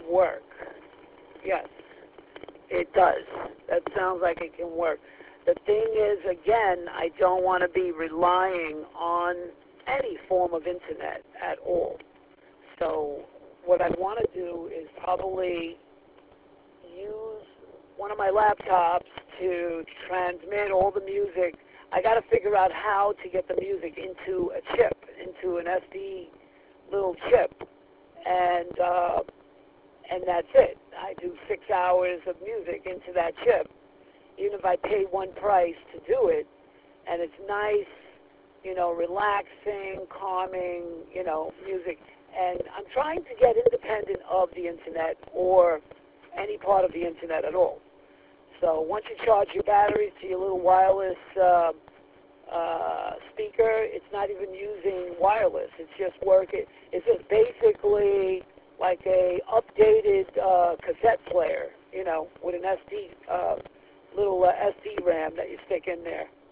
work. Yes, it does. That sounds like it can work. The thing is, again, I don't want to be relying on any form of internet at all. So what I want to do is probably use one of my laptops to transmit all the music. I got to figure out how to get the music into a chip, into an SD little chip, and that's it. I do 6 hours of music into that chip, even if I pay one price to do it, and it's nice, relaxing, calming, music. And I'm trying to get independent of the internet or any part of the internet at all. So once you charge your batteries to your little wireless speaker, it's not even using wireless. It's just working. It's just basically like a updated cassette player, with an SD little SD RAM that you stick in there.